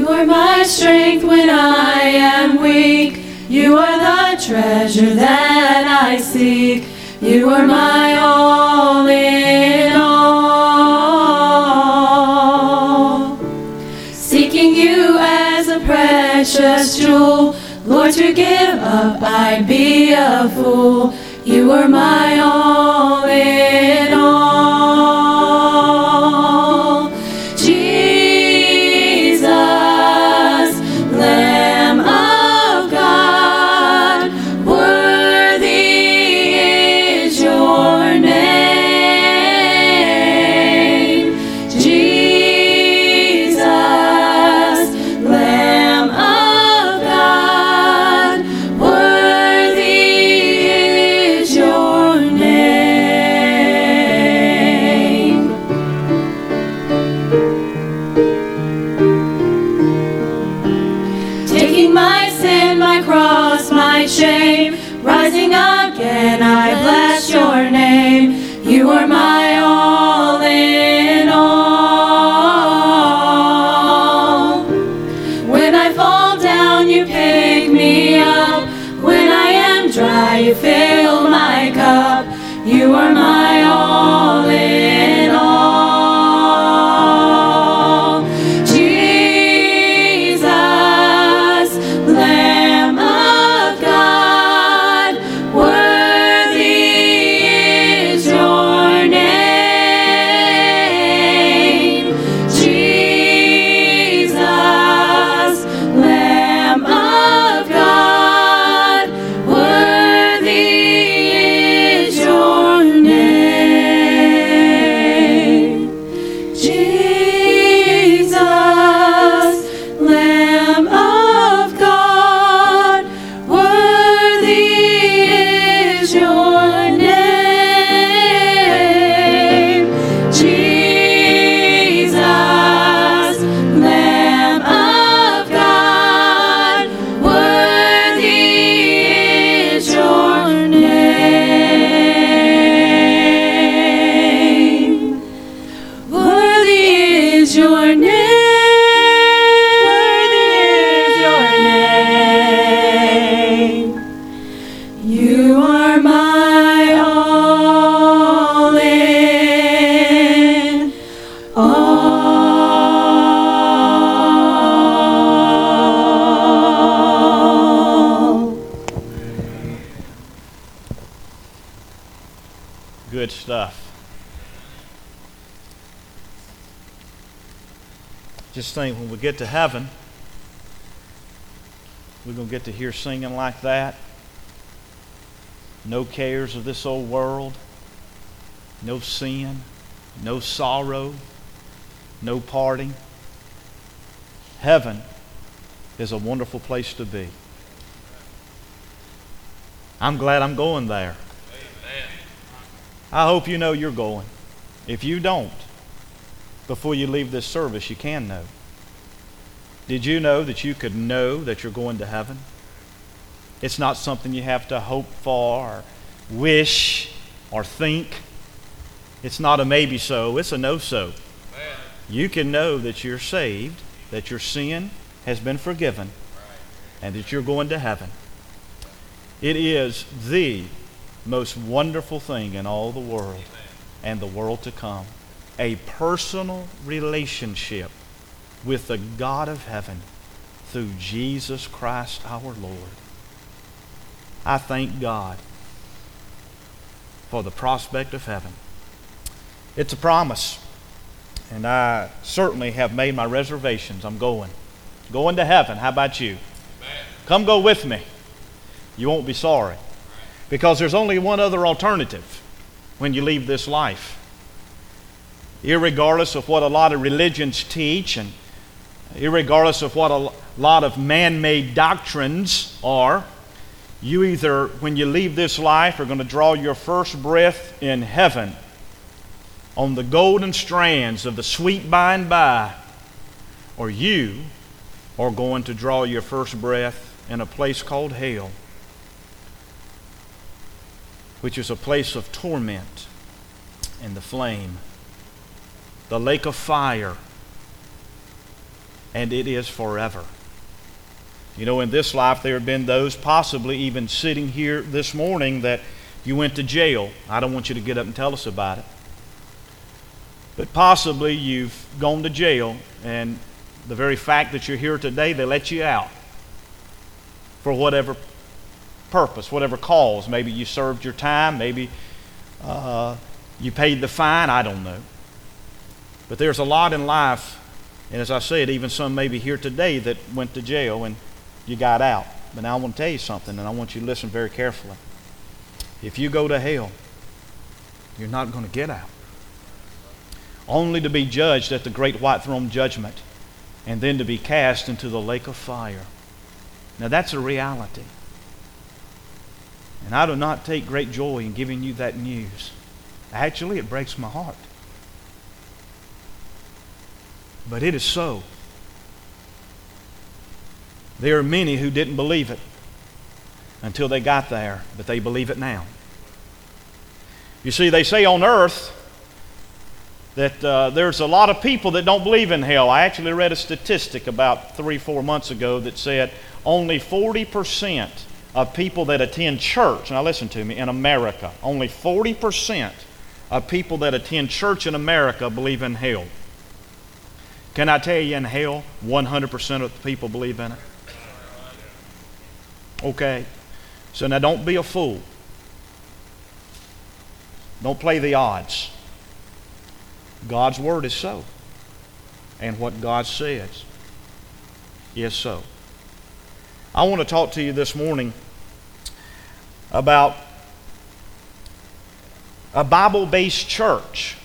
You are my strength when I am weak. You are the treasure that I seek. You are my all in all. Seeking you as a precious jewel, Lord, to give up I'd be a fool. You are my all in all. Jesus, Lamb of God, worthy is your name. Jesus, Lamb of God, worthy is your name. Taking my sin, my cross, my shame, rising again, I bless your name. You are my all in all. When I fall down, you pick me up. When I am dry, you fill my cup. You are my all in all. Jesus, Lamb of God, worthy is your name. Jesus, Lamb of God, worthy is your name. Jesus, Lamb of God, worthy is your name. Jesus, Lamb of God, worthy is your name. Worthy is your name. Worthy is your name. You are my all in all. Good stuff. Just think, when we get to heaven, we're going to get to hear singing like that. No cares of this old world, no sin, no sorrow, no parting. Heaven is a wonderful place to be. I'm glad I'm going there. I hope you know you're going. If you don't, before you leave this service, you can know. Did you know that you could know that you're going to heaven? It's not something you have to hope for or wish or think. It's not a maybe so, it's a no so. You can know that you're saved, that your sin has been forgiven, and that you're going to heaven. It is the most wonderful thing in all the world and the world to come. A personal relationship with the God of heaven through Jesus Christ our Lord. I thank God for the prospect of heaven. It's a promise, and I certainly have made my reservations. I'm going to heaven. How about you? Amen. Come go with me. You won't be sorry, because there's only one other alternative when you leave this life. Irregardless of what a lot of religions teach, and irregardless of what a lot of man-made doctrines are, you either, when you leave this life, are going to draw your first breath in heaven on the golden strands of the sweet by and by, or you are going to draw your first breath in a place called hell, which is a place of torment and the flame, the lake of fire, and it is forever. You know, in this life there have been those, possibly even sitting here this morning, that you went to jail. I don't want you to get up and tell us about it. But possibly you've gone to jail, and the very fact that you're here today, they let you out for whatever purpose, whatever cause. Maybe you served your time, maybe you paid the fine, I don't know. But there's a lot in life, and as I said, even some maybe here today that went to jail and you got out. But now I want to tell you something, and I want you to listen very carefully. If you go to hell, you're not going to get out. Only to be judged at the great white throne judgment, and then to be cast into the lake of fire. Now that's a reality. And I do not take great joy in giving you that news. Actually, it breaks my heart. But it is so. There are many who didn't believe it until they got there, but they believe it now. You see, they say on earth that there's a lot of people that don't believe in hell. I actually read a statistic about 3-4 months ago that said only 40% of people that attend church, now listen to me, in America, only 40% of people that attend church in America believe in hell. Can I tell you, in hell, 100% of the people believe in it? Okay. So now don't be a fool. Don't play the odds. God's word is so. And what God says is so. I want to talk to you this morning about a Bible-based church.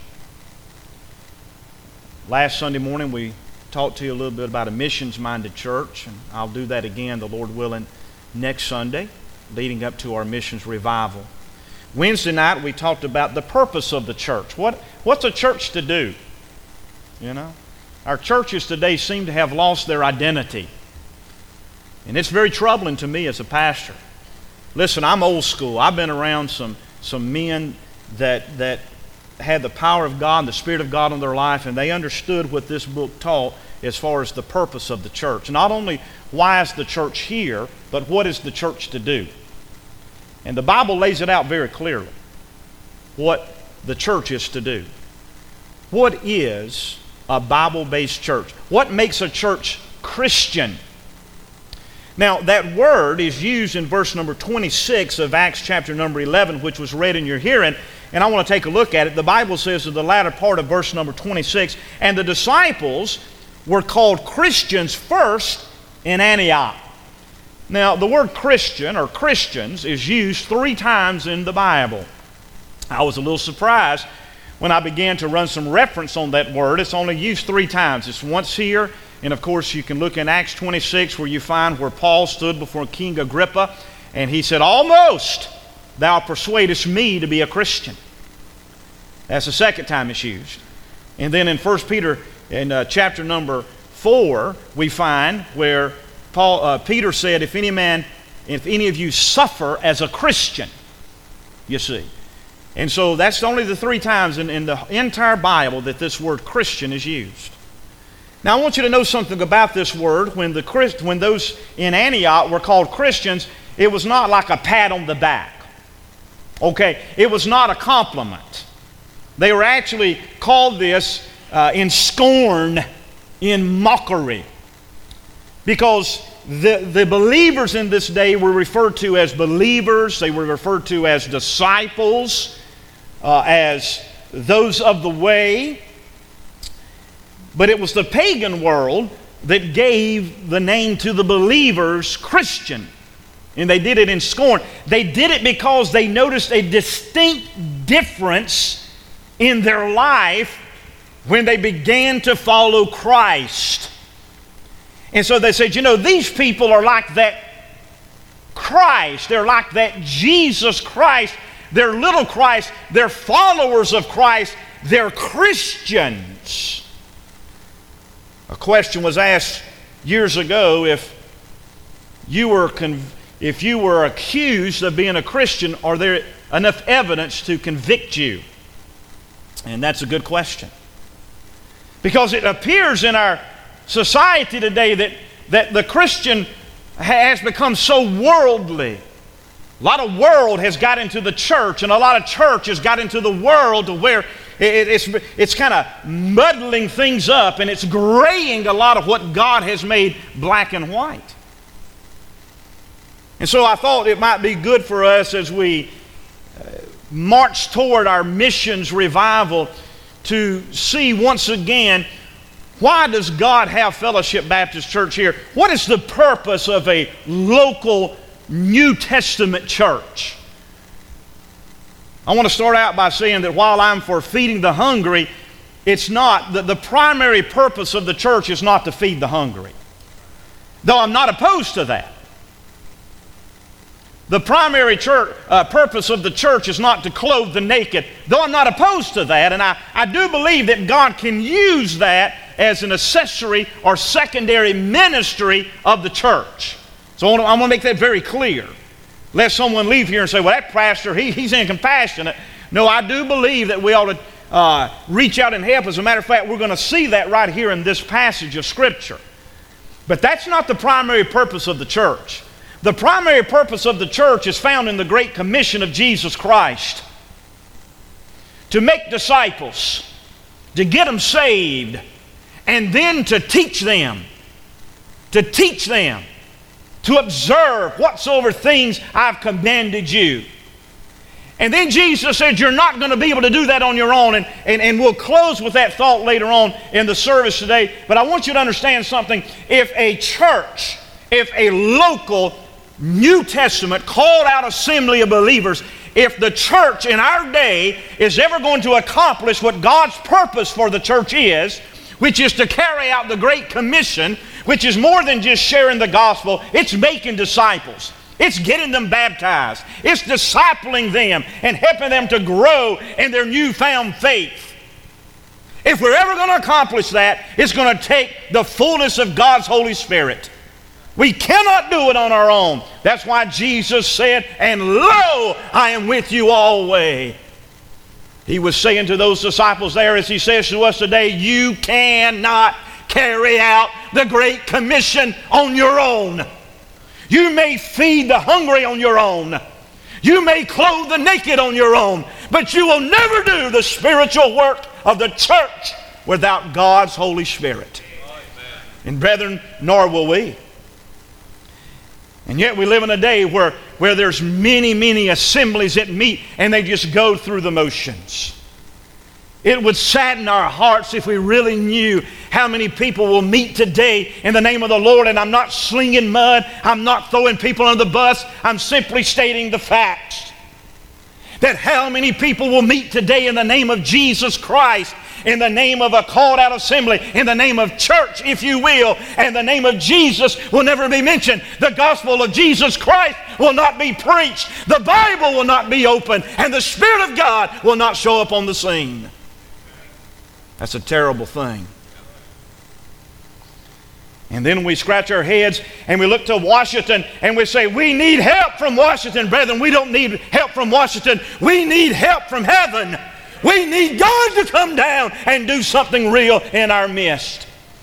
Last Sunday morning we talked to you a little bit about a missions-minded church, and I'll do that again, the Lord willing, next Sunday, leading up to our missions revival. Wednesday night we talked about the purpose of the church. What's a church to do? You know, our churches today seem to have lost their identity. And it's very troubling to me as a pastor. Listen, I'm old school. I've been around some men that had the power of God and the Spirit of God in their life, and they understood what this book taught as far as the purpose of the church. Not only why is the church here, but what is the church to do? And the Bible lays it out very clearly, what the church is to do. What is a Bible-based church? What makes a church Christian? Now, that word is used in verse number 26 of Acts chapter number 11, which was read in your hearing, and I want to take a look at it. The Bible says in the latter part of verse number 26, and the disciples were called Christians first in Antioch. Now, the word Christian or Christians is used 3 times in the Bible. I was a little surprised when I began to run some reference on that word. It's only used 3 times. It's once here, and of course you can look in Acts 26 where you find where Paul stood before King Agrippa, and he said, "Almost thou persuadest me to be a Christian." That's the second time it's used. And then in 1 Peter in chapter number 4, we find where Peter said, if any of you suffer as a Christian, you see. And so that's only the 3 times in the entire Bible that this word Christian is used. Now I want you to know something about this word. When those in Antioch were called Christians, it was not like a pat on the back. Okay, it was not a compliment. They were actually called this in scorn, in mockery. Because the believers in this day were referred to as believers. They were referred to as disciples, as those of the way. But it was the pagan world that gave the name to the believers Christian. And they did it in scorn. They did it because they noticed a distinct difference in their life when they began to follow Christ. And so they said, you know, these people are like that Christ. They're like that Jesus Christ. They're little Christ. They're followers of Christ. They're Christians. A question was asked years ago, if you were accused of being a Christian, are there enough evidence to convict you? And that's a good question. Because it appears in our society today that the Christian has become so worldly. A lot of world has got into the church, and a lot of church has got into the world to where it's kind of muddling things up, and it's graying a lot of what God has made black and white. And so I thought it might be good for us as we march toward our missions revival to see once again, why does God have Fellowship Baptist Church here? What is the purpose of a local New Testament church? I want to start out by saying that while I'm for feeding the hungry, it's not, the primary purpose of the church is not to feed the hungry. Though I'm not opposed to that. The primary purpose of the church is not to clothe the naked, though I'm not opposed to that, and I do believe that God can use that as an accessory or secondary ministry of the church. So I want to make that very clear. Lest someone leave here and say, well, that pastor, he's incompassionate. No, I do believe that we ought to reach out and help. As a matter of fact, we're going to see that right here in this passage of Scripture. But that's not the primary purpose of the church. The primary purpose of the church is found in the Great Commission of Jesus Christ. To make disciples, to get them saved, and then to teach them. To observe whatsoever things I've commanded you. And then Jesus said, you're not going to be able to do that on your own. And we'll close with that thought later on in the service today. But I want you to understand something. If a church, if a local New Testament called out assembly of believers, if the church in our day is ever going to accomplish what God's purpose for the church is, which is to carry out the Great Commission, which is more than just sharing the gospel, it's making disciples. It's getting them baptized. It's discipling them and helping them to grow in their newfound faith. If we're ever going to accomplish that, it's going to take the fullness of God's Holy Spirit. We cannot do it on our own. That's why Jesus said, and lo, I am with you always. He was saying to those disciples there, as he says to us today, you cannot carry out the Great Commission on your own. You may feed the hungry on your own. You may clothe the naked on your own. But you will never do the spiritual work of the church without God's Holy Spirit. And brethren, nor will we. And yet we live in a day where there's many assemblies that meet and they just go through the motions. It would sadden our hearts if we really knew how many people will meet today in the name of the Lord. And I'm not slinging mud. I'm not throwing people under the bus. I'm simply stating the facts. That how many people will meet today in the name of Jesus Christ, in the name of a called out assembly, in the name of church, if you will, and the name of Jesus will never be mentioned. The gospel of Jesus Christ will not be preached. The Bible will not be opened, and the Spirit of God will not show up on the scene. That's a terrible thing. And then we scratch our heads and we look to Washington and we say, we need help from Washington. Brethren, we don't need help from Washington. We need help from heaven. We need God to come down and do something real in our midst.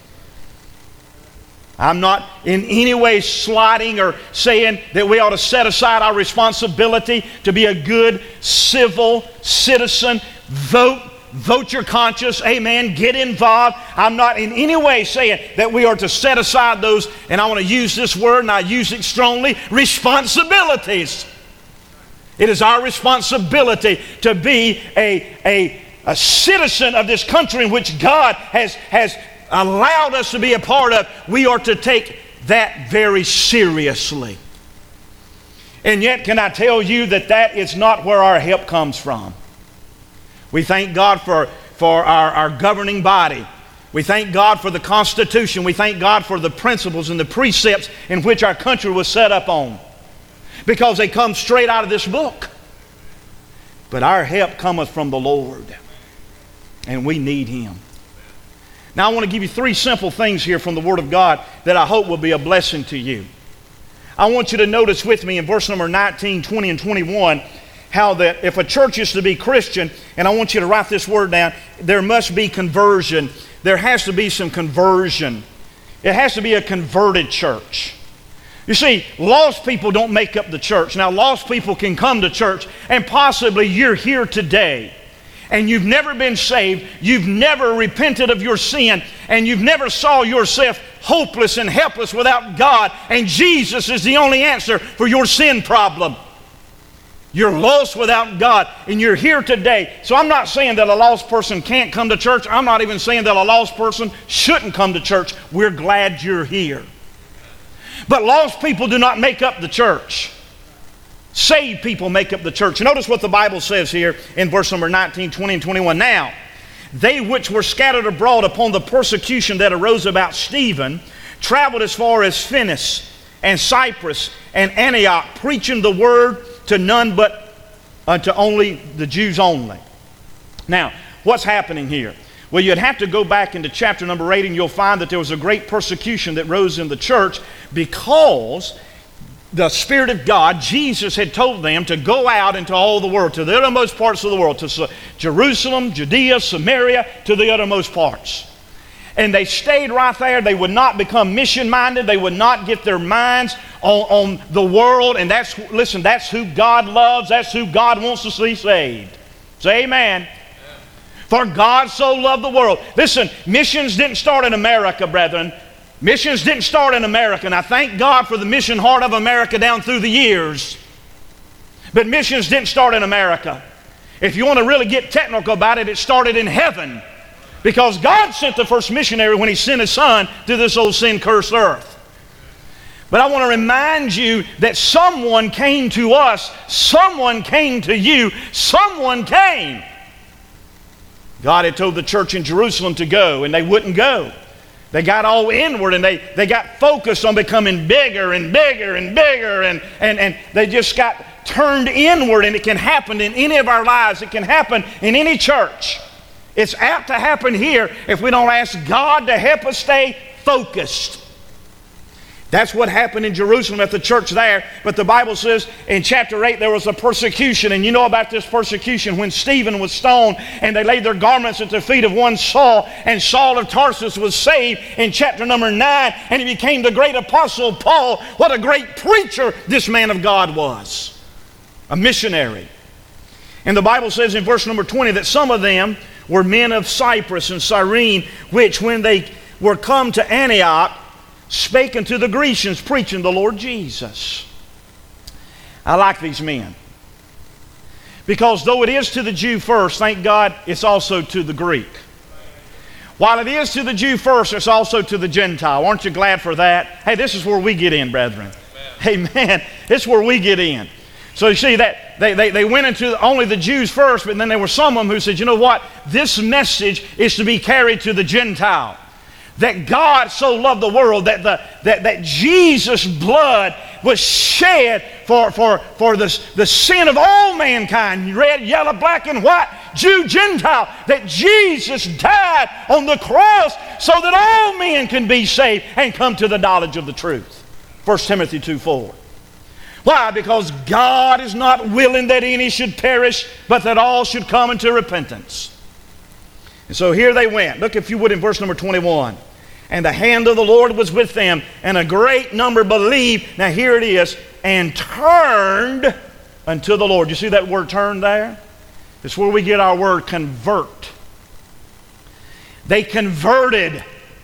I'm not in any way sliding or saying that we ought to set aside our responsibility to be a good civil citizen. Vote your conscience, amen, get involved. I'm not in any way saying that we are to set aside those, and I want to use this word, and I use it strongly, responsibilities. It is our responsibility to be a citizen of this country in which God has allowed us to be a part of. We are to take that very seriously. And yet, can I tell you that is not where our help comes from? We thank God for our governing body. We thank God for the Constitution. We thank God for the principles and the precepts in which our country was set up on, because they come straight out of this book. But our help cometh from the Lord, and we need Him. Now I want to give you 3 simple things here from the Word of God that I hope will be a blessing to you. I want you to notice with me in verse number 19, 20, and 21 how that if a church is to be Christian, and I want you to write this word down, there must be conversion. There has to be some conversion. It has to be a converted church. You see, lost people don't make up the church. Now, lost people can come to church, and possibly you're here today, and you've never been saved, you've never repented of your sin, and you've never saw yourself hopeless and helpless without God, and Jesus is the only answer for your sin problem. You're lost without God, and you're here today. So I'm not saying that a lost person can't come to church. I'm not even saying that a lost person shouldn't come to church. We're glad you're here. But lost people do not make up the church. Saved people make up the church. Notice what the Bible says here in verse number 19, 20, and 21. Now, they which were scattered abroad upon the persecution that arose about Stephen traveled as far as Phoenice and Cyprus and Antioch, preaching the word to none but unto only the Jews only. Now, what's happening here? Well, you'd have to go back into chapter number 8, and you'll find that there was a great persecution that rose in the church because the Spirit of God, Jesus had told them to go out into all the world, to the uttermost parts of the world, to Jerusalem, Judea, Samaria, to the uttermost parts. And they stayed right there. They would not become mission-minded. They would not get their minds on the world. And that's who God loves. That's who God wants to see saved. Say amen. For God so loved the world. Listen, missions didn't start in America, brethren. Missions didn't start in America. And I thank God for the mission heart of America down through the years. But missions didn't start in America. If you want to really get technical about it, it started in heaven. Because God sent the first missionary when He sent His Son to this old sin-cursed earth. But I want to remind you that someone came to us, someone came to you, someone came. God had told the church in Jerusalem to go, and they wouldn't go. They got all inward, and they got focused on becoming bigger and bigger and bigger, and they just got turned inward. And it can happen in any of our lives. It can happen in any church. It's apt to happen here if we don't ask God to help us stay focused. That's what happened in Jerusalem at the church there. But the Bible says in chapter 8 there was a persecution. And you know about this persecution when Stephen was stoned and they laid their garments at the feet of one Saul. And Saul of Tarsus was saved in chapter number 9. And he became the great apostle Paul. What a great preacher this man of God was. A missionary. And the Bible says in verse number 20 that some of them were men of Cyprus and Cyrene, which when they were come to Antioch, spake unto the Grecians, preaching the Lord Jesus. I like these men. Because though it is to the Jew first, thank God, it's also to the Greek. While it is to the Jew first, it's also to the Gentile. Aren't you glad for that? Hey, this is where we get in, brethren. Amen. This is where we get in. So you see that they went into only the Jews first, but then there were some of them who said, you know what? This message is to be carried to the Gentile. That God so loved the world that Jesus' blood was shed for the sin of all mankind, red, yellow, black, and white, Jew, Gentile, that Jesus died on the cross so that all men can be saved and come to the knowledge of the truth. 1 Timothy 2:4. Why? Because God is not willing that any should perish, but that all should come into repentance. And so here they went. Look, if you would, in verse number 21. And the hand of the Lord was with them, and a great number believed. Now here it is. And turned unto the Lord. You see that word turn there? It's where we get our word convert. They converted.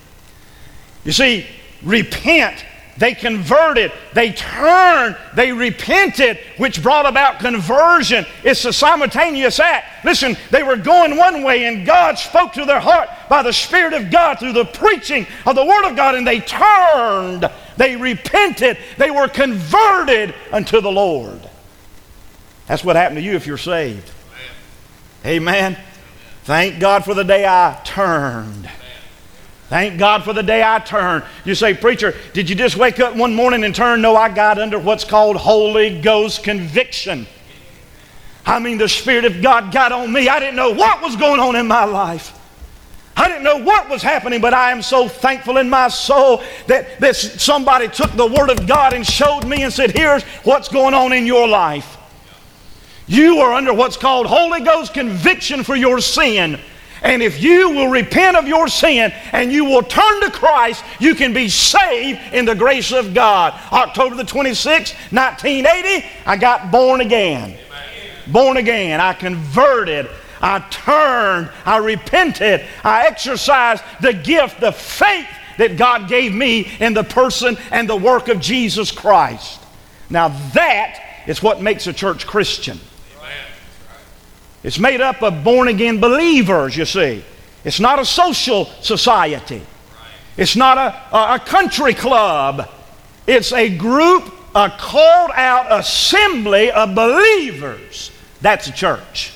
You see, repent. They converted, they turned, they repented, which brought about conversion. It's a simultaneous act. Listen, they were going one way and God spoke to their heart by the Spirit of God through the preaching of the Word of God, and they turned, they repented, they were converted unto the Lord. That's what happened to you if you're saved. Amen. Thank God for the day I turned. Thank God for the day I turned. You say, preacher, did you just wake up one morning and turn? No, I got under what's called Holy Ghost conviction. I mean, the Spirit of God got on me. I didn't know what was going on in my life. I didn't know what was happening, but I am so thankful in my soul that somebody took the Word of God and showed me and said, here's what's going on in your life. You are under what's called Holy Ghost conviction for your sin. And if you will repent of your sin and you will turn to Christ, you can be saved in the grace of God. October the 26th, 1980, I got born again. Born again. I converted. I turned. I repented. I exercised the gift, the faith that God gave me in the person and the work of Jesus Christ. Now that is what makes a church Christian. It's made up of born-again believers, you see. It's not a social society. It's not a country club. It's a group, a called-out assembly of believers. That's a church.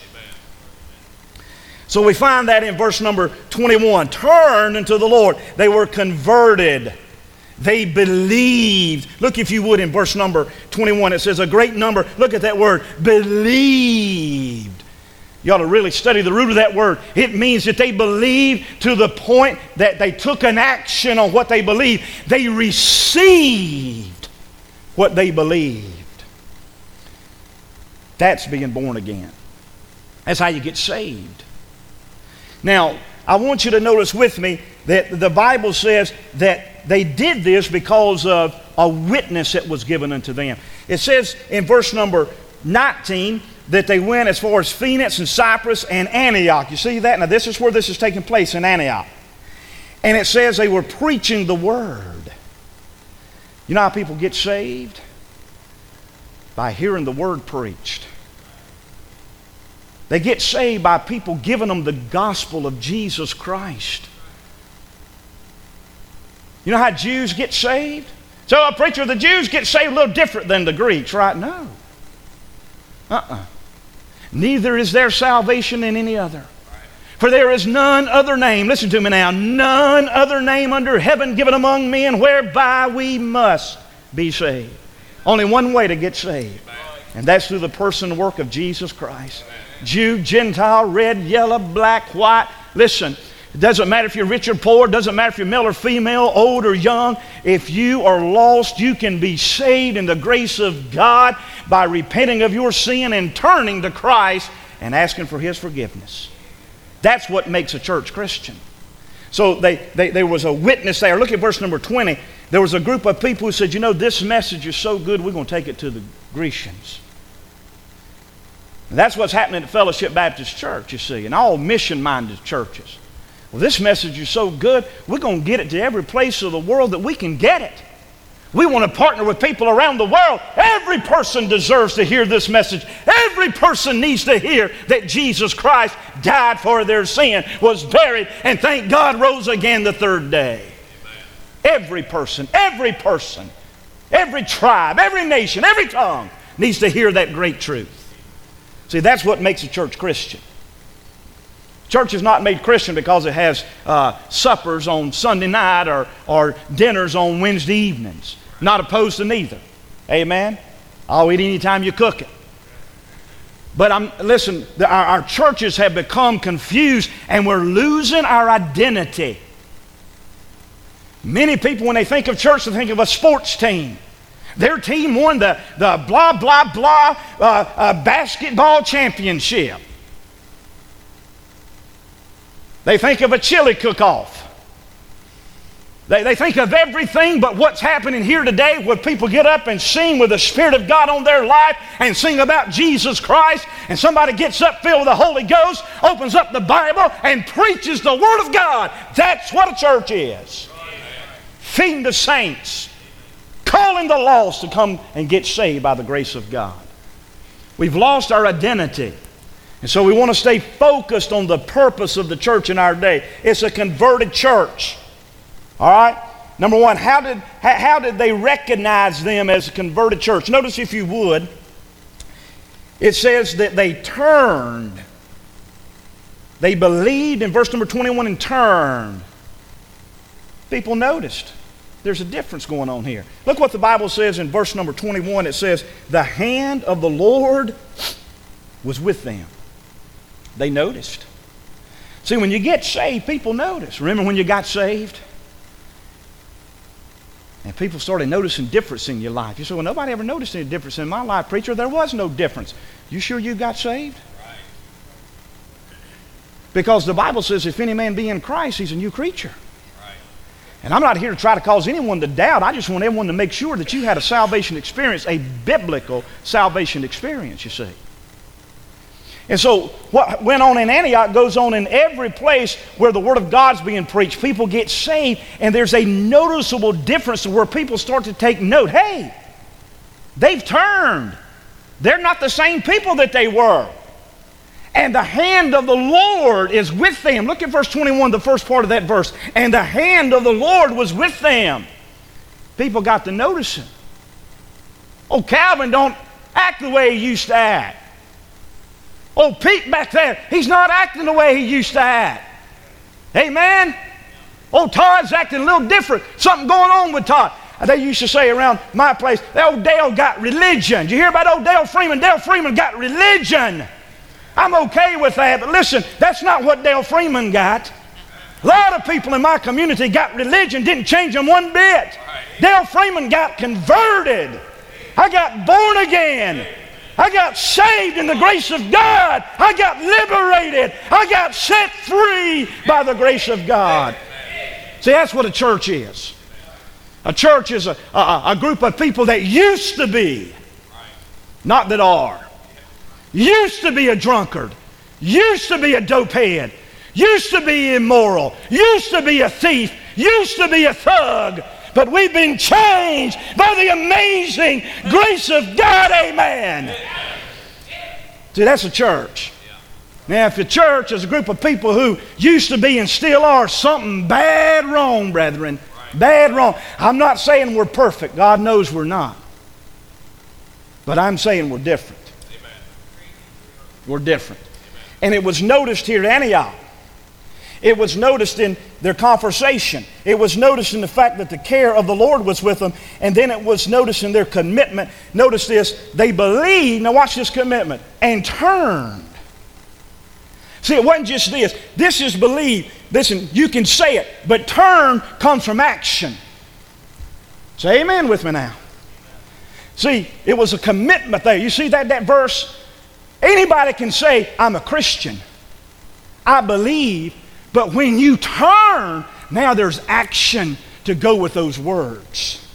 So we find that in verse number 21. Turned unto the Lord. They were converted. They believed. Look, if you would, in verse number 21. It says a great number. Look at that word. Believed. You ought to really study the root of that word. It means that they believed to the point that they took an action on what they believed. They received what they believed. That's being born again. That's how you get saved. Now, I want you to notice with me that the Bible says that they did this because of a witness that was given unto them. It says in verse number 19, that they went as far as Phoenix and Cyprus and Antioch. You see that? Now this is where this is taking place, in Antioch. And it says they were preaching the word. You know how people get saved? By hearing the word preached. They get saved by people giving them the gospel of Jesus Christ. You know how Jews get saved? So, a preacher, the Jews get saved a little different than the Greeks, right? No. Neither is there salvation in any other. For there is none other name, listen to me now, none other name under heaven given among men whereby we must be saved. Only one way to get saved. And that's through the person and work of Jesus Christ. Jew, Gentile, red, yellow, black, white. Listen, it doesn't matter if you're rich or poor. It doesn't matter if you're male or female, old or young. If you are lost, you can be saved in the grace of God by repenting of your sin and turning to Christ and asking for His forgiveness. That's what makes a church Christian. So there was a witness there. Look at verse number 20. There was a group of people who said, you know, this message is so good, we're going to take it to the Grecians. And that's what's happening at Fellowship Baptist Church, you see, and all mission-minded churches. Well, this message is so good, we're going to get it to every place of the world that we can get it. We want to partner with people around the world. Every person deserves to hear this message. Every person needs to hear that Jesus Christ died for their sin, was buried, and thank God rose again the third day. Every person, every tribe, every nation, every tongue needs to hear that great truth. See, that's what makes a church Christian. Church is not made Christian because it has suppers on Sunday night or dinners on Wednesday evenings. Not opposed to neither. Amen? I'll eat anytime you cook it. But listen, our churches have become confused and we're losing our identity. Many people, when they think of church, they think of a sports team. Their team won the blah, blah, blah basketball championship. They think of a chili cook-off. They think of everything but what's happening here today when people get up and sing with the Spirit of God on their life and sing about Jesus Christ, and somebody gets up filled with the Holy Ghost, opens up the Bible, and preaches the Word of God. That's what a church is. Feeding the saints. Calling the lost to come and get saved by the grace of God. We've lost our identity. And so we want to stay focused on the purpose of the church in our day. It's a converted church. All right? Number one, how did they recognize them as a converted church? Notice, if you would, it says that they turned. They believed in verse number 21 and turned. People noticed. There's a difference going on here. Look what the Bible says in verse number 21. It says, the hand of the Lord was with them. They noticed. See, when you get saved, people notice. Remember when you got saved? And people started noticing difference in your life. You say, well, nobody ever noticed any difference in my life, preacher. There was no difference. You sure you got saved? Because the Bible says if any man be in Christ, he's a new creature. And I'm not here to try to cause anyone to doubt. I just want everyone to make sure that you had a salvation experience, a biblical salvation experience, you see. And so what went on in Antioch goes on in every place where the Word of God's being preached. People get saved, and there's a noticeable difference to where people start to take note. Hey, they've turned. They're not the same people that they were. And the hand of the Lord is with them. Look at verse 21, the first part of that verse. And the hand of the Lord was with them. People got to notice him. Oh, Calvin don't act the way he used to act. Oh, Pete back there, he's not acting the way he used to act. Amen? Oh, Todd's acting a little different. Something going on with Todd. They used to say around my place, old Dale got religion. Did you hear about old Dale Freeman? Dale Freeman got religion. I'm okay with that, but listen, that's not what Dale Freeman got. A lot of people in my community got religion, didn't change them one bit. Dale Freeman got converted. I got born again. I got saved in the grace of God. I got liberated. I got set free by the grace of God. See, that's what a church is. A church is a group of people that used to be, not that are. Used to be a drunkard, used to be a dopehead, used to be immoral, used to be a thief, used to be a thug, but we've been changed by the amazing grace of God, amen. See, that's a church. Now, if a church is a group of people who used to be and still are, something bad wrong, brethren, bad wrong. I'm not saying we're perfect. God knows we're not. But I'm saying we're different. We're different. And it was noticed here at Antioch. It was noticed in their conversation. It was noticed in the fact that the care of the Lord was with them. And then it was noticed in their commitment. Notice this. They believed, now watch this commitment, and turned. See, it wasn't just this. This is believe. Listen, you can say it, but turn comes from action. Say amen with me now. See, it was a commitment there. You see that verse? Anybody can say, I'm a Christian. I believe. But when you turn, now there's action to go with those words.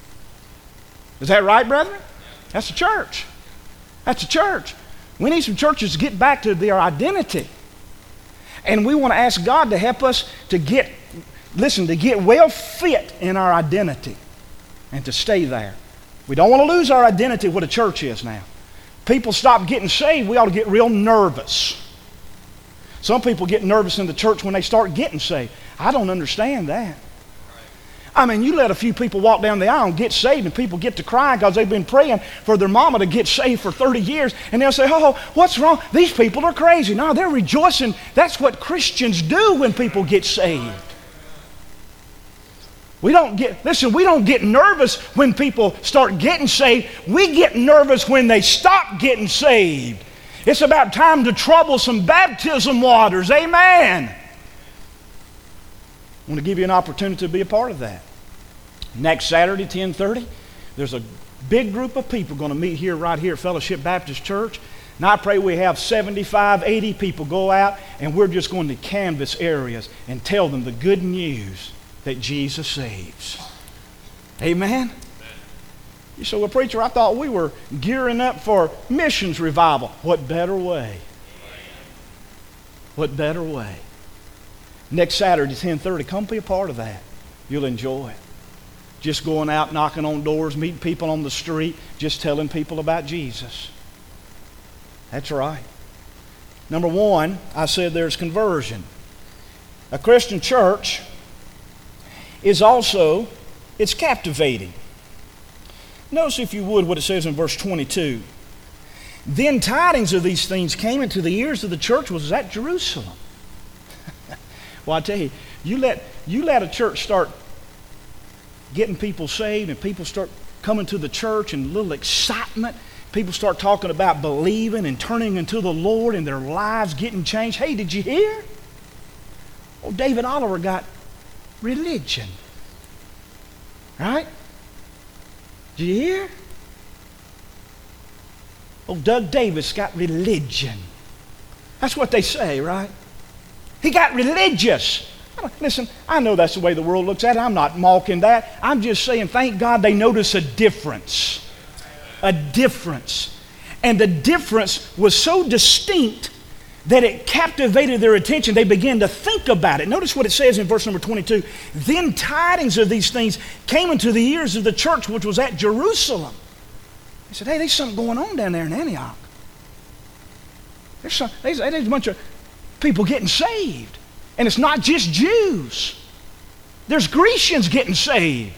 Is that right, brethren? That's a church. That's a church. We need some churches to get back to their identity. And we want to ask God to help us to get well fit in our identity and to stay there. We don't want to lose our identity what a church is now. People stop getting saved, we ought to get real nervous. Some people get nervous in the church when they start getting saved. I don't understand that. I mean, you let a few people walk down the aisle and get saved, and people get to crying because they've been praying for their mama to get saved for 30 years, and they'll say, oh, what's wrong? These people are crazy. No, they're rejoicing. That's what Christians do when people get saved. We don't get nervous when people start getting saved. We get nervous when they stop getting saved. It's about time to trouble some baptism waters. Amen. I want to give you an opportunity to be a part of that. Next Saturday, 10:30, there's a big group of people going to meet here, right here at Fellowship Baptist Church. And I pray we have 75, 80 people go out, and we're just going to canvass areas and tell them the good news that Jesus saves. Amen? You say, well, preacher, I thought we were gearing up for missions revival. What better way? What better way? Next Saturday, 10:30, come be a part of that. You'll enjoy it. Just going out, knocking on doors, meeting people on the street, just telling people about Jesus. That's right. Number one, I said there's conversion. A Christian church is also, it's captivating. Notice, if you would, what it says in verse 22. Then tidings of these things came into the ears of the church was at Jerusalem. Well, I tell you, you let a church start getting people saved and people start coming to the church and a little excitement. People start talking about believing and turning into the Lord and their lives getting changed. Hey, did you hear? Oh, David Oliver got religion. Right? Did you hear? Oh, Doug Davis got religion. That's what they say, right? He got religious. Listen, I know that's the way the world looks at it. I'm not mocking that. I'm just saying, thank God they notice a difference. A difference. And the difference was so distinct that it captivated their attention. They began to think about it. Notice what it says in verse number 22. Then tidings of these things came into the ears of the church which was at Jerusalem. They said, hey, there's something going on down there in Antioch. There's a bunch of people getting saved. And it's not just Jews. There's Grecians getting saved.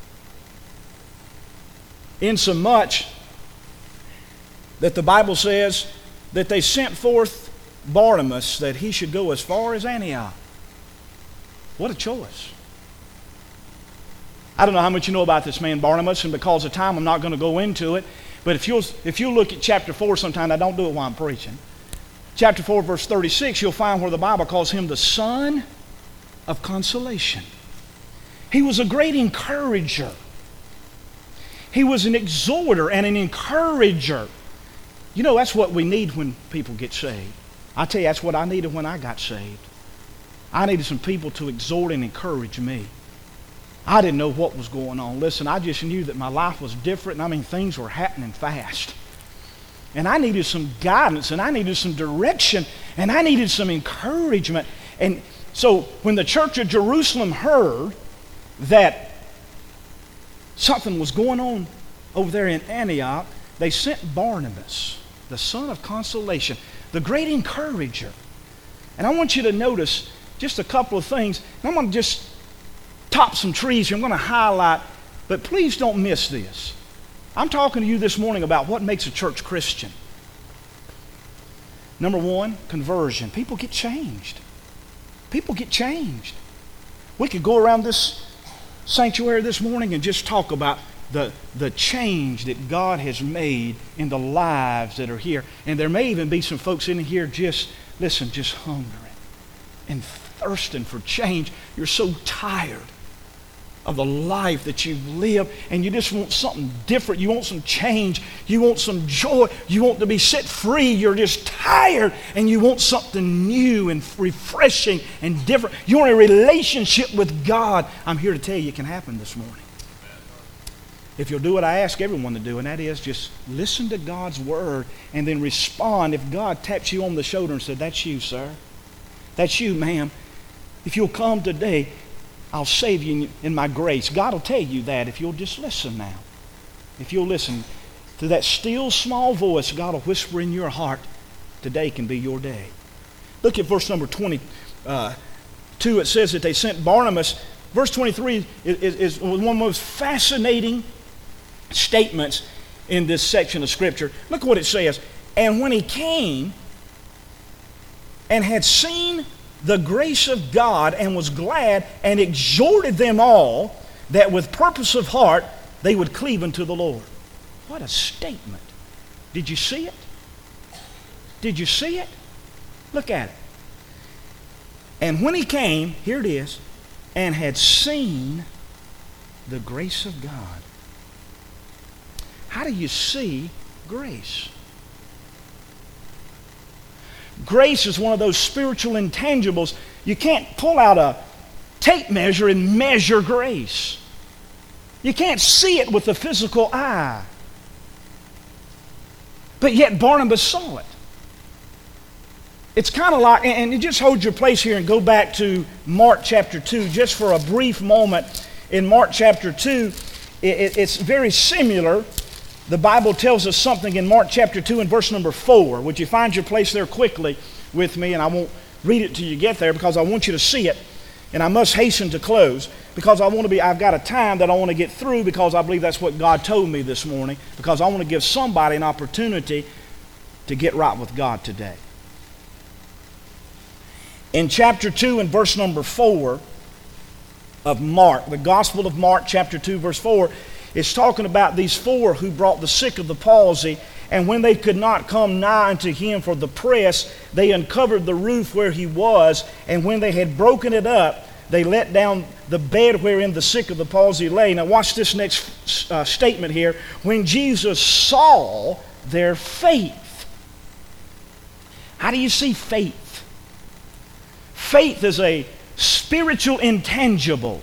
Insomuch that the Bible says that they sent forth Barnabas that he should go as far as Antioch. What a choice. I don't know how much you know about this man Barnabas, and because of time I'm not going to go into it. But if you'll look at chapter 4 sometime, I don't do it while I'm preaching. Chapter 4, verse 36, you'll find where the Bible calls him the son of consolation. He was a great encourager. He was an exhorter and an encourager. You know, that's what we need when people get saved. I tell you, that's what I needed when I got saved. I needed some people to exhort and encourage me. I didn't know what was going on. Listen, I just knew that my life was different, and I mean, things were happening fast. And I needed some guidance, and I needed some direction, and I needed some encouragement. And so when the church of Jerusalem heard that something was going on over there in Antioch, they sent Barnabas, the son of consolation, the great encourager. And I want you to notice just a couple of things. And I'm going to just top some trees here. I'm going to highlight, but please don't miss this. I'm talking to you this morning about what makes a church Christian. Number one, conversion. People get changed. People get changed. We could go around this sanctuary this morning and just talk about the change that God has made in the lives that are here. And there may even be some folks in here just hungering and thirsting for change. You're so tired of the life that you've lived, and you just want something different. You want some change. You want some joy. You want to be set free. You're just tired, and you want something new and refreshing and different. You want a relationship with God. I'm here to tell you it can happen this morning. If you'll do what I ask everyone to do, and that is just listen to God's word and then respond. If God taps you on the shoulder and said, that's you, sir. That's you, ma'am. If you'll come today, I'll save you in my grace. God will tell you that if you'll just listen now. If you'll listen to that still small voice, God will whisper in your heart, today can be your day. Look at verse number 22. It says that they sent Barnabas. Verse 23 is one of the most fascinating statements in this section of Scripture. Look what it says. And when he came and had seen the grace of God and was glad and exhorted them all that with purpose of heart they would cleave unto the Lord. What a statement. Did you see it? Did you see it? Look at it. And when he came, here it is, and had seen the grace of God. How do you see grace? Grace is one of those spiritual intangibles. You can't pull out a tape measure and measure grace. You can't see it with the physical eye. But yet Barnabas saw it. It's kind of like, and you just hold your place here and go back to Mark chapter 2 just for a brief moment. In Mark chapter 2, it's very similar. The Bible tells us something in Mark chapter 2 and verse number 4. Would you find your place there quickly with me? And I won't read it till you get there because I want you to see it. And I must hasten to close because I've got a time that I want to get through because I believe that's what God told me this morning, because I want to give somebody an opportunity to get right with God today. In chapter 2 and verse number 4 of Mark, the Gospel of Mark chapter 2 verse 4, it's talking about these four who brought the sick of the palsy, and when they could not come nigh unto him for the press, they uncovered the roof where he was, and when they had broken it up, they let down the bed wherein the sick of the palsy lay. Now watch this next statement here. When Jesus saw their faith. How do you see faith? Faith is a spiritual intangible.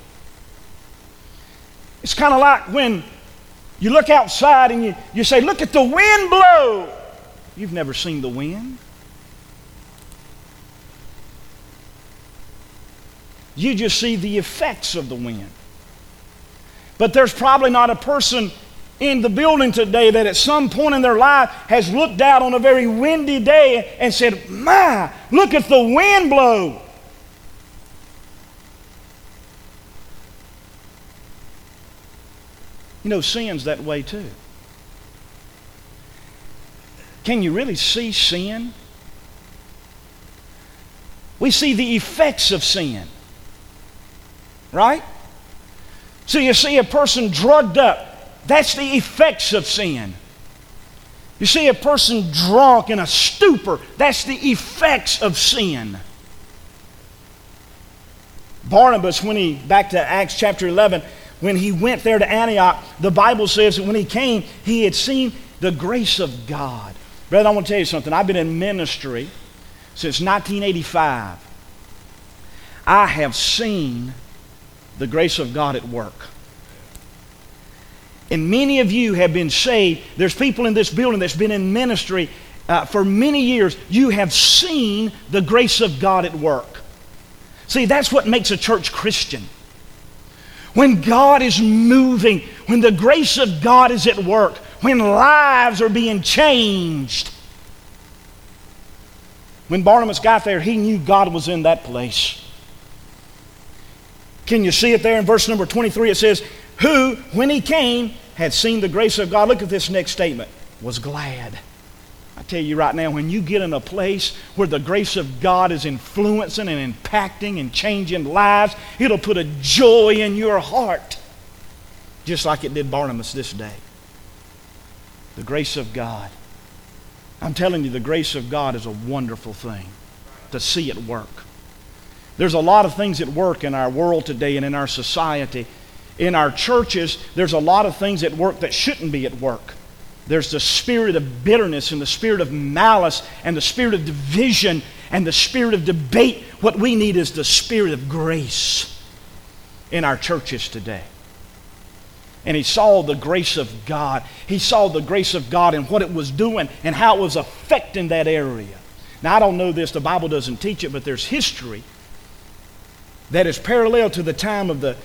It's kind of like when you look outside and you say, look at the wind blow. You've never seen the wind. You just see the effects of the wind. But there's probably not a person in the building today that at some point in their life has looked out on a very windy day and said, my, look at the wind blow. You know, sin's that way too. Can you really see sin? We see the effects of sin. Right? So you see a person drugged up. That's the effects of sin. You see a person drunk in a stupor. That's the effects of sin. Barnabas, back to Acts chapter 11, when he went there to Antioch, the Bible says that when he came, he had seen the grace of God. Brother, I want to tell you something. I've been in ministry since 1985. I have seen the grace of God at work. And many of you have been saved. There's people in this building that's been in ministry for many years. You have seen the grace of God at work. See, that's what makes a church Christian. When God is moving, when the grace of God is at work, when lives are being changed. When Barnabas got there, he knew God was in that place. Can you see it there in verse number 23? It says, who, when he came, had seen the grace of God. Look at this next statement. Was glad. I tell you right now, when you get in a place where the grace of God is influencing and impacting and changing lives, it'll put a joy in your heart, just like it did Barnabas this day. The grace of God. I'm telling you, the grace of God is a wonderful thing to see it work. There's a lot of things at work in our world today and in our society. In our churches, there's a lot of things at work that shouldn't be at work. There's the spirit of bitterness and the spirit of malice and the spirit of division and the spirit of debate. What we need is the spirit of grace in our churches today. And he saw the grace of God. He saw the grace of God and what it was doing and how it was affecting that area. Now, I don't know this. The Bible doesn't teach it, but there's history that is parallel to the time of the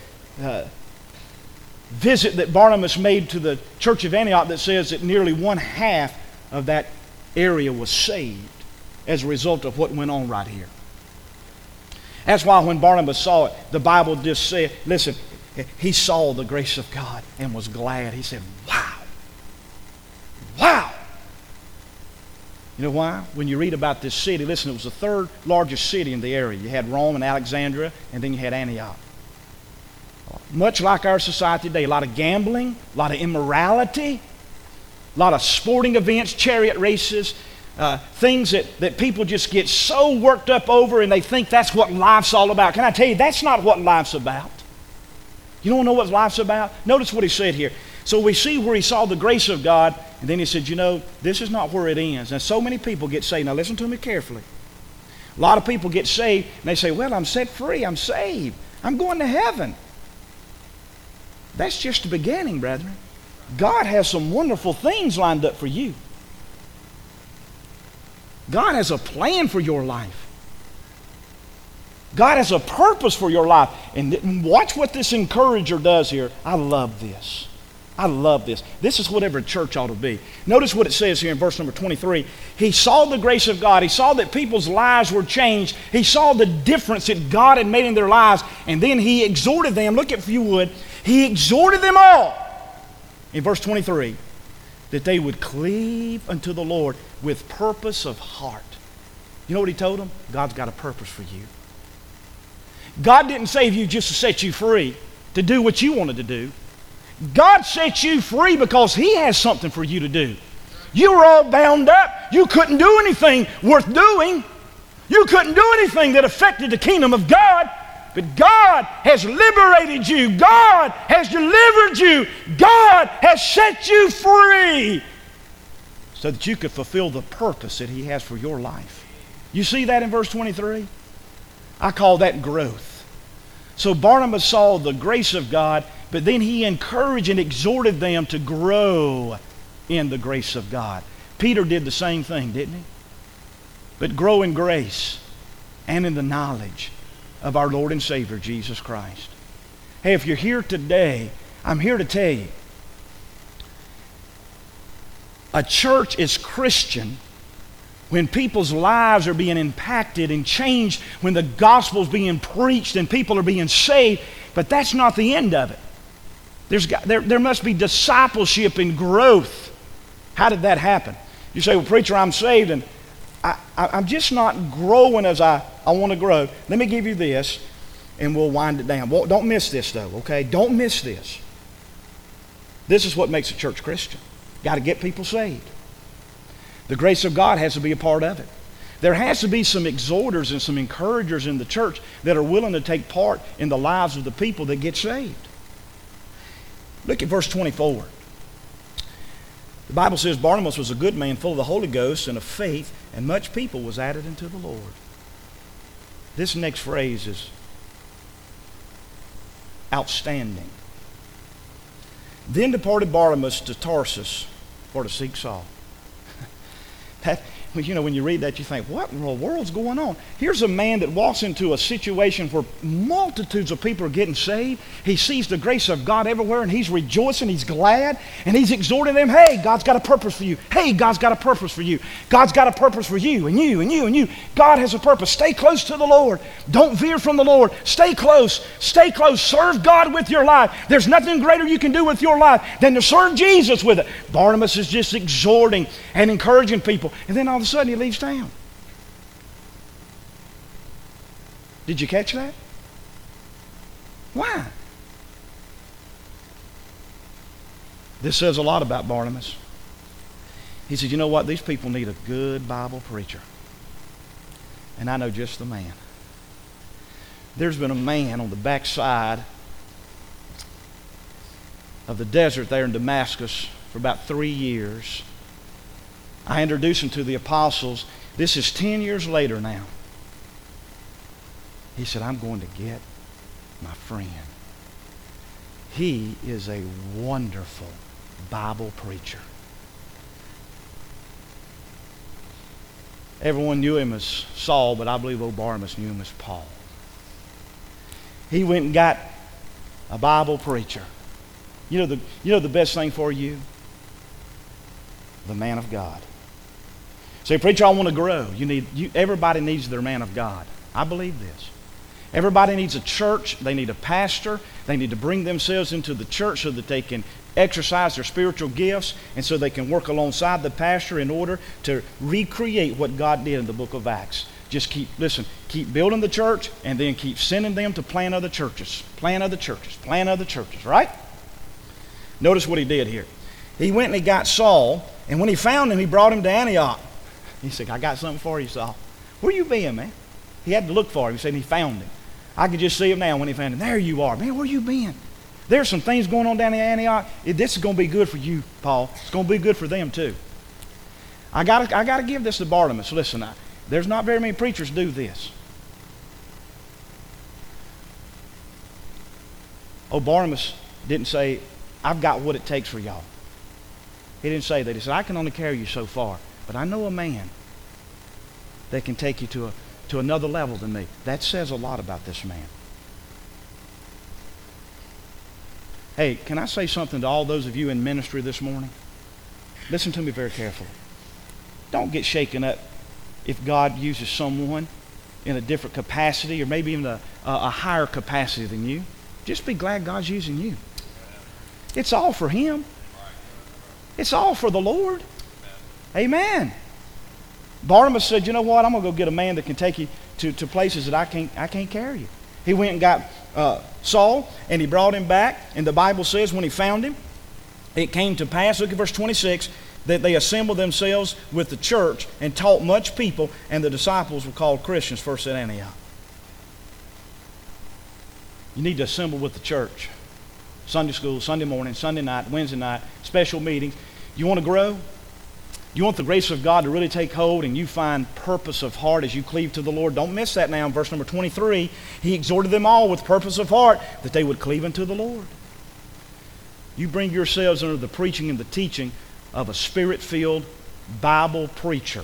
visit that Barnabas made to the church of Antioch that says that nearly 1/2 of that area was saved as a result of what went on right here. That's why when Barnabas saw it, the Bible just said, listen, he saw the grace of God and was glad. He said, wow. Wow. You know why? When you read about this city, listen, it was the third largest city in the area. You had Rome and Alexandria, and then you had Antioch. Much like our society today, a lot of gambling, a lot of immorality, a lot of sporting events, chariot races, things that people just get so worked up over and they think that's what life's all about. Can I tell you, that's not what life's about. You don't know what life's about? Notice what he said here. So we see where he saw the grace of God, and then he said, you know, this is not where it ends. And so many people get saved. Now listen to me carefully. A lot of people get saved, and they say, well, I'm set free, I'm saved, I'm going to heaven. That's just the beginning, brethren. God has some wonderful things lined up for you. God has a plan for your life. God has a purpose for your life. And watch what this encourager does here. I love this. I love this. This is what every church ought to be. Notice what it says here in verse number 23. He saw the grace of God. He saw that people's lives were changed. He saw the difference that God had made in their lives. And then he exhorted them. Look if you would. He exhorted them all, in verse 23, that they would cleave unto the Lord with purpose of heart. You know what he told them? God's got a purpose for you. God didn't save you just to set you free, to do what you wanted to do. God set you free because he has something for you to do. You were all bound up. You couldn't do anything worth doing. You couldn't do anything that affected the kingdom of God. But God has liberated you. God has delivered you. God has set you free so that you could fulfill the purpose that he has for your life. You see that in verse 23? I call that growth. So Barnabas saw the grace of God, but then he encouraged and exhorted them to grow in the grace of God. Peter did the same thing, didn't he? But grow in grace and in the knowledge of our Lord and Savior, Jesus Christ. Hey, if you're here today, I'm here to tell you, a church is Christian when people's lives are being impacted and changed, when the gospel's being preached and people are being saved, but that's not the end of it. There must be discipleship and growth. How did that happen? You say, well, preacher, I'm saved and I'm just not growing as I want to grow. Let me give you this and we'll wind it down. Well, don't miss this though, okay? Don't miss this. This is what makes a church Christian. Got to get people saved. The grace of God has to be a part of it. There has to be some exhorters and some encouragers in the church that are willing to take part in the lives of the people that get saved. Look at verse 24. The Bible says Barnabas was a good man, full of the Holy Ghost and of faith, and much people was added unto the Lord. This next phrase is outstanding. Then departed Barnabas to Tarsus for to seek Saul. When you read that, you think, what in the world's going on? Here's a man that walks into a situation where multitudes of people are getting saved. He sees the grace of God everywhere, and he's rejoicing, he's glad, and he's exhorting them, hey, God's got a purpose for you. Hey, God's got a purpose for you. God's got a purpose for you, and you, and you, and you. God has a purpose. Stay close to the Lord. Don't veer from the Lord. Stay close. Stay close. Serve God with your life. There's nothing greater you can do with your life than to serve Jesus with it. Barnabas is just exhorting and encouraging people, and then all of a sudden he leaves town. Did you catch that? Why? This says a lot about Barnabas. He said, you know what? These people need a good Bible preacher. And I know just the man. There's been a man on the backside of the desert there in Damascus for about 3 years. I introduced him to the apostles. This is 10 years later now. He said, I'm going to get my friend. He is a wonderful Bible preacher. Everyone knew him as Saul, but I believe old Barnabas knew him as Paul. He went and got a Bible preacher. You know the best thing for you? The man of God. Say, preacher, I want to grow. Everybody needs their man of God. I believe this. Everybody needs a church. They need a pastor. They need to bring themselves into the church so that they can exercise their spiritual gifts and so they can work alongside the pastor in order to recreate what God did in the book of Acts. Just keep building the church and then keep sending them to plant other churches, right? Notice what he did here. He went and he got Saul, and when he found him, he brought him to Antioch. He said, I got something for you, Saul. Where you been, man? He had to look for him. He said he found him. I could just see him now when he found him. There you are. Man, where you been? There's some things going on down in Antioch. This is going to be good for you, Paul. It's going to be good for them too. I got to give this to Barnabas. Listen, there's not very many preachers do this. Oh, Barnabas didn't say, I've got what it takes for y'all. He didn't say that. He said, I can only carry you so far. But I know a man that can take you to another level than me. That says a lot about this man. Hey, can I say something to all those of you in ministry this morning? Listen to me very carefully. Don't get shaken up if God uses someone in a different capacity or maybe even a higher capacity than you. Just be glad God's using you. It's all for Him. It's all for the Lord. Amen. Barnabas said, you know what? I'm going to go get a man that can take you to places that I can't carry you. He went and got Saul, and he brought him back. And the Bible says when he found him, it came to pass, look at verse 26, that they assembled themselves with the church and taught much people, and the disciples were called Christians first at Antioch. You need to assemble with the church. Sunday school, Sunday morning, Sunday night, Wednesday night, special meetings. You want to grow? You want the grace of God to really take hold and you find purpose of heart as you cleave to the Lord. Don't miss that now in verse number 23. He exhorted them all with purpose of heart that they would cleave unto the Lord. You bring yourselves under the preaching and the teaching of a Spirit-filled Bible preacher,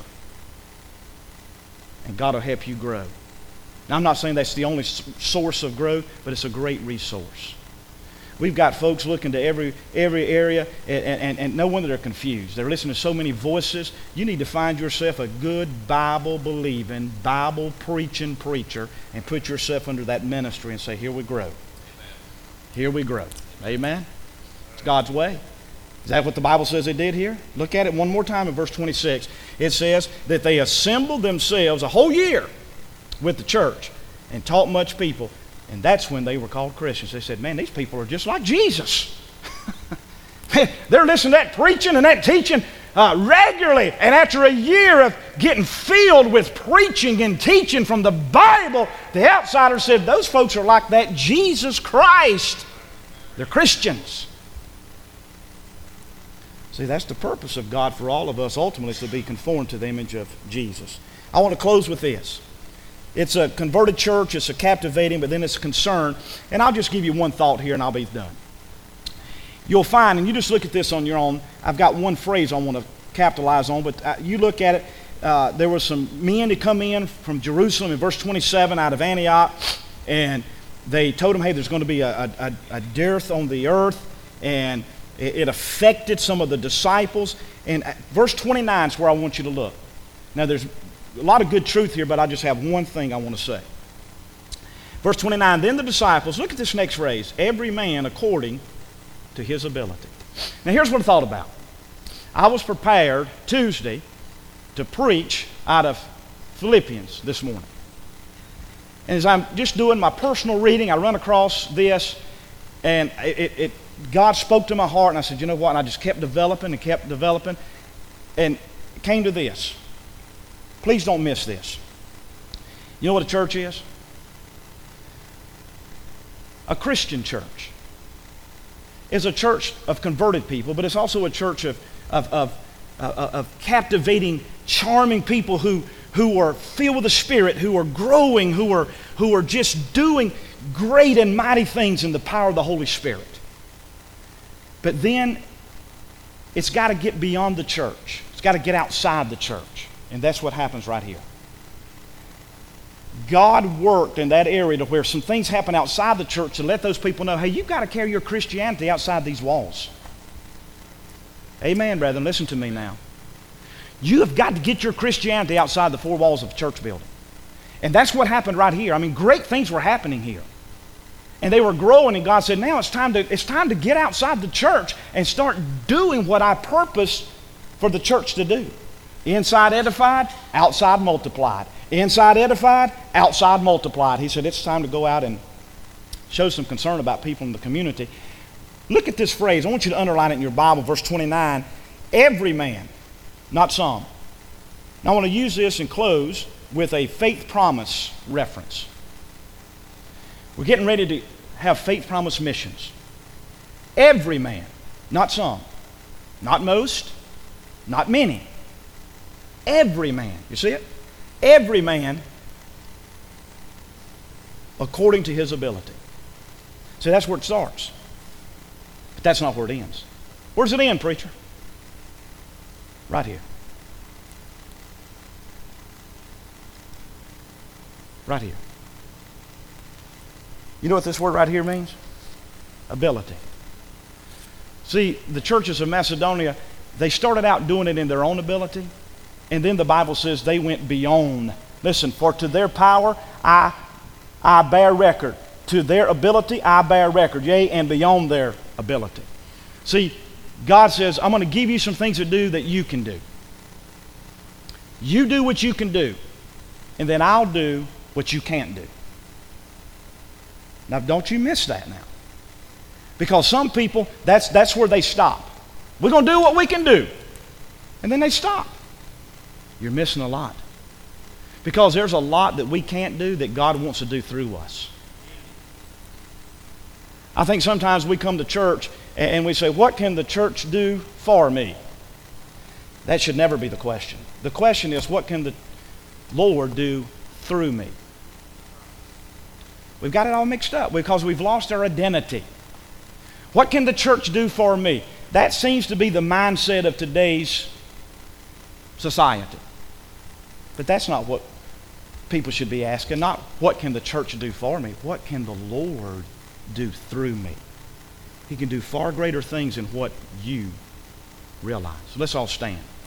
and God will help you grow. Now, I'm not saying that's the only source of growth, but it's a great resource. We've got folks looking to every area, and no wonder they're confused. They're listening to so many voices. You need to find yourself a good Bible-believing, Bible-preaching preacher and put yourself under that ministry and say, here we grow. Here we grow. Amen? It's God's way. Is that what the Bible says they did here? Look at it one more time in verse 26. It says that they assembled themselves a whole year with the church and taught much people. And that's when they were called Christians. They said, man, these people are just like Jesus. They're listening to that preaching and that teaching regularly. And after a year of getting filled with preaching and teaching from the Bible, the outsider said, those folks are like that Jesus Christ. They're Christians. See, that's the purpose of God for all of us ultimately, is to be conformed to the image of Jesus. I want to close with this. It's a converted church, it's a captivating, but then it's a concern. And I'll just give you one thought here and I'll be done. You'll find, and you just look at this on your own, I've got one phrase I want to capitalize on, but you look at it, there were some men that come in from Jerusalem in verse 27 out of Antioch, and they told them, hey, there's going to be a dearth on the earth, and it affected some of the disciples. And verse 29 is where I want you to look. Now, there's a lot of good truth here, but I just have one thing I want to say. Verse 29, then the disciples, look at this next phrase, every man according to his ability. Now, here's what I thought about. I was prepared Tuesday to preach out of Philippians this morning. And as I'm just doing my personal reading, I run across this, and God spoke to my heart, and I said, you know what? And I just kept developing, and it came to this. Please don't miss this. You know what a church is? A Christian church is a church of converted people, but it's also a church of captivating, charming people who are filled with the Spirit, who are growing, who are just doing great and mighty things in the power of the Holy Spirit. But then it's got to get beyond the church. It's got to get outside the church. And that's what happens right here. God worked in that area to where some things happen outside the church to let those people know, hey, you've got to carry your Christianity outside these walls. Amen, brethren. Listen to me now. You have got to get your Christianity outside the four walls of a church building. And that's what happened right here. I mean, great things were happening here. And they were growing, and God said, now it's time to get outside the church and start doing what I purposed for the church to do. Inside edified, outside multiplied. Inside edified, outside multiplied. He said, it's time to go out and show some concern about people in the community. Look at this phrase. I want you to underline it in your Bible, verse 29. Every man, not some. Now I want to use this and close with a faith promise reference. We're getting ready to have faith promise missions. Every man, not some, not most, not many. Every man, you see it? Every man according to his ability. See, that's where it starts. But that's not where it ends. Where does it end, preacher? Right here. Right here. You know what this word right here means? Ability. See, the churches of Macedonia, they started out doing it in their own ability, and then the Bible says they went beyond. Listen, for to their power I bear record. To their ability I bear record, yea, and beyond their ability. See, God says, I'm going to give you some things to do that you can do. You do what you can do, and then I'll do what you can't do. Now, don't you miss that now. Because some people, that's where they stop. We're going to do what we can do. And then they stop. You're missing a lot. Because there's a lot that we can't do that God wants to do through us. I think sometimes we come to church and we say, what can the church do for me? That should never be the question. The question is, what can the Lord do through me? We've got it all mixed up because we've lost our identity. What can the church do for me? That seems to be the mindset of today's society. But that's not what people should be asking. Not what can the church do for me? What can the Lord do through me? He can do far greater things than what you realize. So let's all stand.